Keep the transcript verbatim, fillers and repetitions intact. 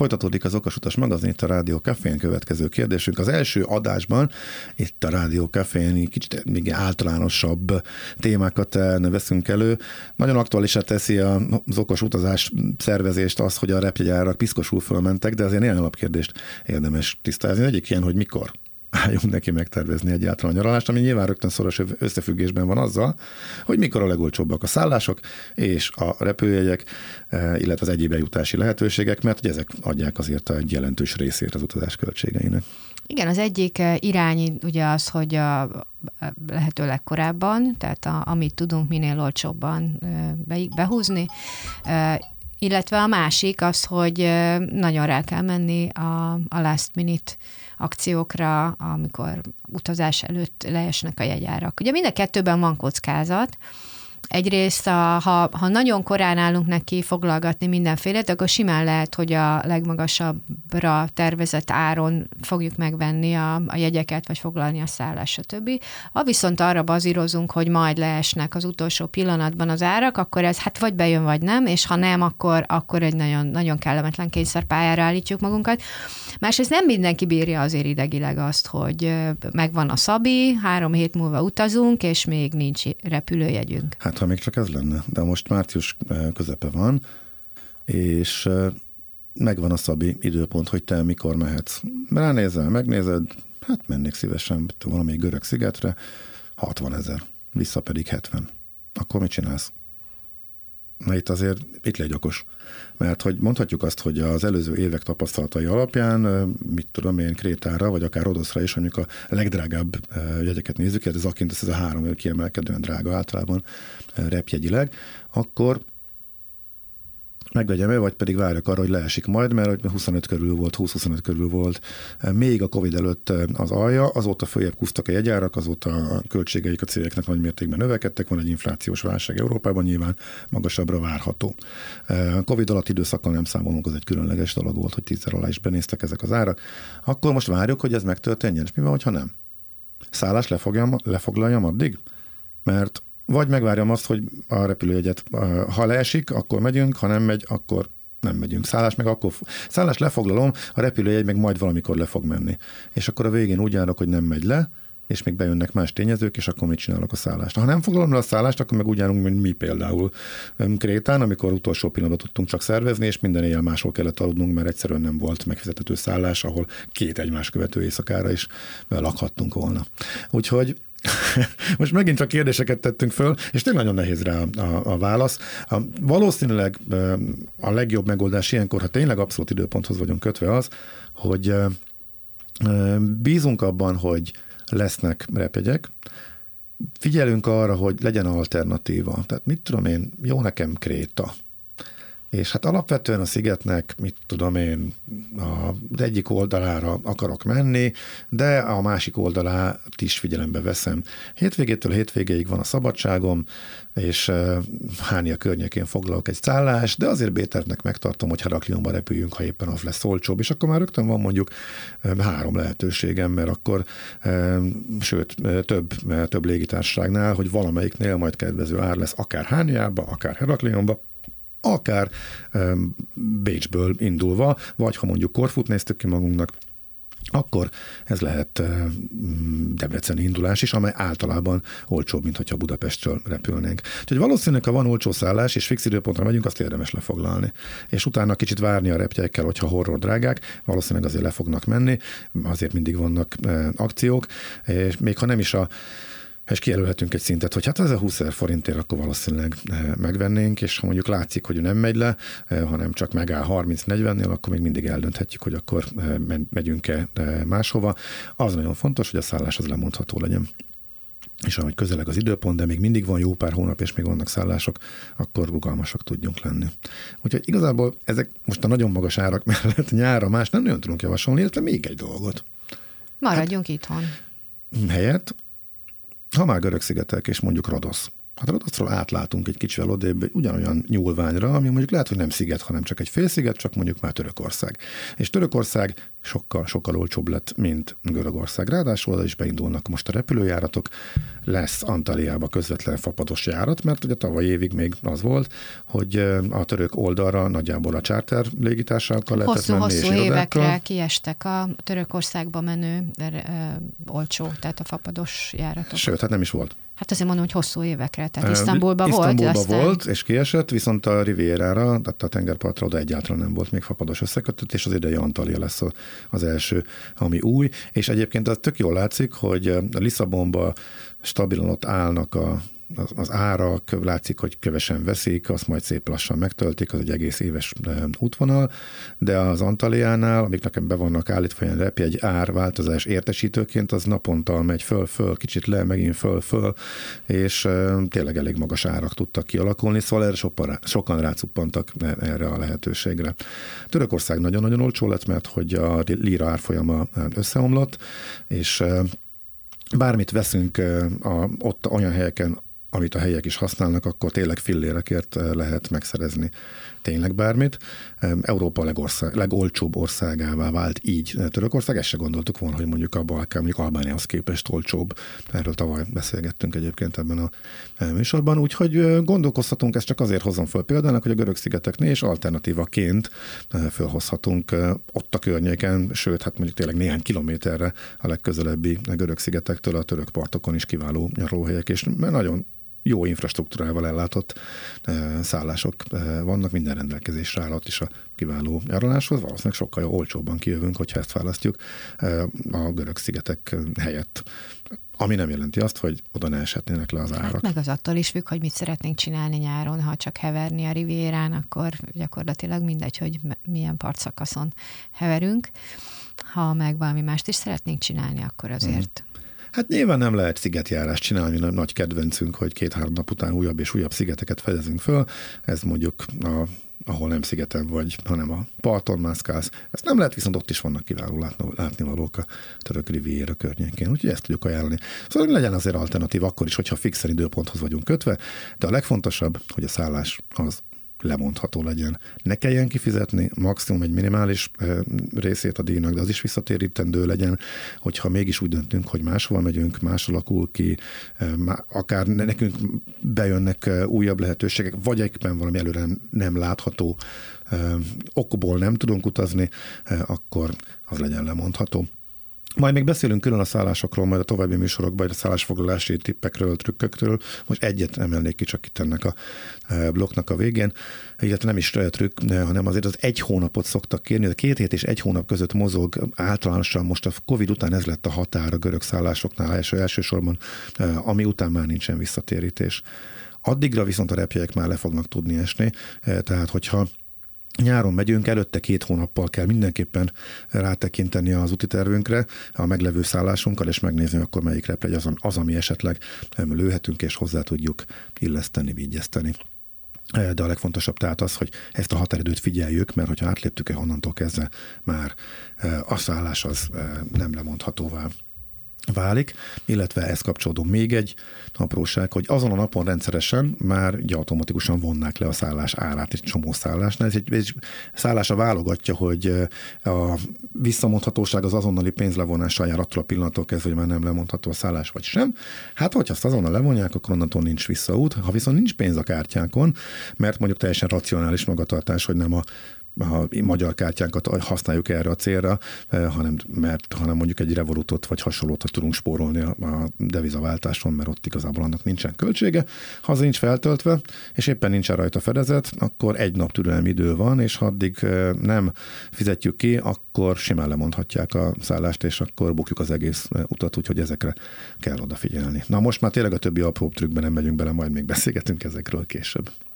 Folytatódik az Okos Utas magazin, itt a Rádió Cafén. Következő kérdésünk. Az első adásban itt a Rádió Cafén kicsit még általánosabb témákat veszünk elő. Nagyon aktuálisá teszi az okos utazás szervezést az, hogy a repjegyárak piszkosul fölmentek, de azért néhány alapkérdést érdemes tisztázni. Egyik ilyen, hogy mikor álljunk neki megtervezni egyáltalán a nyaralást, ami nyilván rögtön szoros összefüggésben van azzal, hogy mikor a legolcsóbbak a szállások és a repülőjegyek, illetve az egyéb bejutási lehetőségek, mert hogy ezek adják azért egy jelentős részét az utazás költségeinek. Igen, az egyik irány ugye az, hogy a lehető legkorábban, tehát a, amit tudunk minél olcsóbban be, behúzni, illetve a másik az, hogy nagyon rá kell menni a, a last minute akciókra, amikor utazás előtt leesnek a jegyárak. Ugye mind a kettőben van kockázat. Egyrészt, a, ha, ha nagyon korán állunk neki foglalgatni mindenfélét, akkor simán lehet, hogy a legmagasabbra tervezett áron fogjuk megvenni a, a jegyeket, vagy foglalni a szállást, stb. Ha viszont arra bazírozunk, hogy majd leesnek az utolsó pillanatban az árak, akkor ez hát vagy bejön, vagy nem, és ha nem, akkor, akkor egy nagyon, nagyon kellemetlen kényszerpályára állítjuk magunkat. Másrészt nem mindenki bírja azért idegileg azt, hogy megvan a szabi, három hét múlva utazunk, és még nincs repülőjegyünk. Hát, ha még csak ez lenne, de most március közepe van, és megvan a szabi időpont, hogy te mikor mehetsz. Ránézel, megnézed, hát mennék szívesen valami görög szigetre, hatvanezer, vissza pedig hetven. Akkor mit csinálsz? Na itt azért, itt légy okos. Mert hogy mondhatjuk azt, hogy az előző évek tapasztalatai alapján, mit tudom én, Krétára, vagy akár Rodoszra is, mondjuk a legdrágább jegyeket nézzük, ez akint ez a három kiemelkedően drága általában repjegyileg, akkor megvegyem-e, vagy pedig várjak arra, hogy leesik majd, mert huszonöt körül volt, húsz-huszonöt körül volt. Még a Covid előtt az alja, azóta följebb kúsztak a jegyárak, azóta a költségeik a cégeknek nagy mértékben növekedtek, van egy inflációs válság Európában, nyilván magasabbra várható. A Covid alatt időszakkal nem számolunk, az egy különleges dolog volt, hogy tízszer alá is benéztek ezek az árak. Akkor most várjuk, hogy ez megtörténjen, és mi van, hogyha nem? Szállás lefoglaljam, lefoglaljam addig? Mert vagy megvárjam azt, hogy a repülőjegyet, ha leesik, akkor megyünk, ha nem megy, akkor nem megyünk. Szállás meg akkor, szállás lefoglalom, a repülőjegy meg majd valamikor le fog menni. És akkor a végén úgy járok, hogy nem megy le, és még bejönnek más tényezők, és akkor mit csinálok a szállást. Ha nem foglalom le a szállást, akkor meg úgy járunk, mint mi például Krétán, amikor utolsó pillanatban tudtunk csak szervezni, és minden éjjel máshol kellett aludnunk, mert egyszerűen nem volt megfizethető szállás, ahol két egymás követő éjszakára is lakhattunk volna. Úgyhogy most megint csak kérdéseket tettünk föl, és tényleg nagyon nehéz rá a, a válasz. A, valószínűleg a legjobb megoldás ilyenkor, ha tényleg abszolút időponthoz vagyunk kötve az, hogy bízunk abban, hogy lesznek repjegyek, figyelünk arra, hogy legyen alternatíva. Tehát mit tudom én, jó nekem Kréta. És hát alapvetően a szigetnek, mit tudom én, az egyik oldalára akarok menni, de a másik oldalát is figyelembe veszem. Hétvégétől hétvégéig van a szabadságom, és Hánia környékén foglalok egy szállást, de azért B-tervnek megtartom, hogy Heraklionba repüljünk, ha éppen az lesz olcsóbb, és akkor már rögtön van mondjuk három lehetőségem, mert akkor, sőt, több, több légitársaságnál, hogy valamelyiknél majd kedvező ár lesz, akár Hániába, akár Heraklionba, akár um, Bécsből indulva, vagy ha mondjuk Korfut néztük ki magunknak, akkor ez lehet um, debreceni indulás is, amely általában olcsóbb, mint hogyha Budapestről repülnénk. Úgyhogy valószínűleg, ha van olcsó szállás, és fix időpontra megyünk, azt érdemes lefoglalni. És utána kicsit várni a repjegyekkel, hogyha horror drágák, valószínűleg azért le fognak menni, azért mindig vannak uh, akciók, és még ha nem is a és kijelölhetünk egy szintet, hogy hát ez a húszezer forintért akkor valószínűleg megvennénk, és ha mondjuk látszik, hogy nem megy le, hanem csak megáll harminc-negyvennél, akkor még mindig eldönthetjük, hogy akkor megyünk-e máshova. Az nagyon fontos, hogy a szállás az lemondható legyen. És ahogy közeleg az időpont, de még mindig van jó pár hónap, és még vannak szállások, akkor rugalmasak tudjunk lenni. Úgyhogy igazából ezek most a nagyon magas árak mellett nyárra más nem nagyon tudunk javasolni, illetve még egy dolgot. Maradjunk hát, itthon. Helyett, ha már görög szigetek, és mondjuk Rodosz, Hát a Rodasztról átlátunk egy kicsivel odébb ugyanolyan nyúlványra, ami mondjuk lehet, hogy nem sziget, hanem csak egy félsziget, csak mondjuk már Törökország. És Törökország sokkal, sokkal olcsóbb lett, mint Görögország. Ráadásul oda is beindulnak most a repülőjáratok, lesz Antaliába közvetlen fapados járat, mert ugye tavaly évig még az volt, hogy a török oldalra nagyjából a charter légitársakkal lehetett menni. Hosszú-hosszú évekre kiestek a Törökországba menő de, ö, olcsó, tehát a fapados járatok. Sőt, hát nem is volt. Hát azért mondom, hogy hosszú évekre, tehát Isztambulban volt. Isztambulban aztán... volt, és kiesett, viszont a Rivierára, tehát a tengerpartra oda egyáltalán nem volt még fapados összekötött, és az idei Antalya lesz az első, ami új. És egyébként az tök jól látszik, hogy a Lisszabonban stabilan ott állnak a Az, az árak, látszik, hogy kövesen veszik, azt majd szép lassan megtöltik, az egy egész éves útvonal, de az Antalyánál, amik nekem be vannak állítva ilyen repjegy árváltozás értesítőként, az naponta megy föl-föl, kicsit le, megint föl-föl, és uh, tényleg elég magas árak tudtak kialakulni, szóval erre sokan, sokan rácuppantak erre a lehetőségre. Törökország nagyon-nagyon olcsó lett, mert hogy a líra árfolyama összeomlott, és uh, bármit veszünk uh, a, ott olyan helyeken, amit a helyek is használnak, akkor tényleg fillérekért lehet megszerezni tényleg bármit. Európa legország, legolcsóbb országává vált így Törökország. Ezt se gondoltuk volna, hogy mondjuk a Balkán, mondjuk Albániához képest olcsóbb. Erről tavaly beszélgettünk egyébként ebben a műsorban. Úgyhogy gondolkozhatunk, ezt csak azért hozom föl példának, hogy a görög-szigeteknél és alternatívaként fölhozhatunk ott a környéken, sőt, hát mondjuk tényleg néhány kilométerre a legközelebbi görög-szigetektől a török partokon is kiváló nyaralóhelyek, és nagyon jó infrastruktúrával ellátott e, szállások e, vannak, minden rendelkezésre áll ott is a kiváló nyaraláshoz. Valószínűleg sokkal olcsóbban kijövünk, hogyha ezt választjuk e, a görög-szigetek helyett. Ami nem jelenti azt, hogy oda ne eshetnének le az árak. Hát meg az attól is függ, hogy mit szeretnénk csinálni nyáron. Ha csak heverni a Rivierán, akkor gyakorlatilag mindegy, hogy milyen partszakaszon heverünk. Ha meg valami mást is szeretnénk csinálni, akkor azért... Mm. Hát nyilván nem lehet szigetjárást csinálni, nagy kedvencünk, hogy két-három nap után újabb és újabb szigeteket fedezünk föl. Ez mondjuk, a, ahol nem szigeten vagy, hanem a parton mászkálsz. Ezt nem lehet, viszont ott is vannak kiváló látnivalók a török Riviera környékén. Úgyhogy ezt tudjuk ajánlani. Szóval legyen azért alternatív akkor is, hogyha fixen időponthoz vagyunk kötve, de a legfontosabb, hogy a szállás az lemondható legyen. Ne kelljen kifizetni, maximum egy minimális részét a díjnak, de az is visszatérítendő legyen, hogyha mégis úgy döntünk, hogy máshol megyünk, más alakul ki, akár nekünk bejönnek újabb lehetőségek, vagy egyben valami előre nem látható okból nem tudunk utazni, akkor az legyen lemondható. Majd még beszélünk külön a szállásokról, majd a további műsorokban, a szállásfoglalási tippekről, trükkökről. Most egyet emelnék ki csak itt ennek a blokknak a végén. Illetve nem is trükk, hanem azért az egy hónapot szoktak kérni. A két hét és egy hónap között mozog általánosan, most a Covid után ez lett a határ a görög szállásoknál első, elsősorban, ami után már nincsen visszatérítés. Addigra viszont a repjegyek már le fognak tudni esni, tehát hogyha nyáron megyünk, előtte két hónappal kell mindenképpen rátekinteni az úti tervünkre, a meglevő szállásunkkal, és megnézni, akkor melyik repjegy az, az, ami esetleg lőhetünk, és hozzá tudjuk illeszteni, vigyeszteni. De a legfontosabb tehát az, hogy ezt a határidőt figyeljük, mert hogyha átléptük-e onnantól kezdve, már a szállás az nem lemondhatóvá válik, illetve ehhez kapcsolódó még egy apróság, hogy azon a napon rendszeresen már ugye automatikusan vonnák le a szállás árát, egy csomó szállásnál. Ez egy, egy szállása válogatja, hogy a visszamondhatóság az azonnali pénzlevonással jár attól a pillanattól kezdve, hogy már nem lemondható a szállás, vagy sem. Hát, hogyha azt azonnal levonják, akkor onnantól nincs visszaút. Ha viszont nincs pénz a kártyánkon, mert mondjuk teljesen racionális magatartás, hogy nem a a magyar kártyánkat használjuk erre a célra, hanem, mert, hanem mondjuk egy Revolutot vagy hasonlót tudunk spórolni a, a devizaváltáson, mert ott igazából annak nincsen költsége. Ha az nincs feltöltve, és éppen nincsen rajta fedezet, akkor egy nap türelmi idő van, és ha addig nem fizetjük ki, akkor simán lemondhatják a szállást, és akkor bukjuk az egész utat, úgyhogy ezekre kell odafigyelni. Na most már tényleg a többi apró trükkben nem megyünk bele, majd még beszélgetünk ezekről később.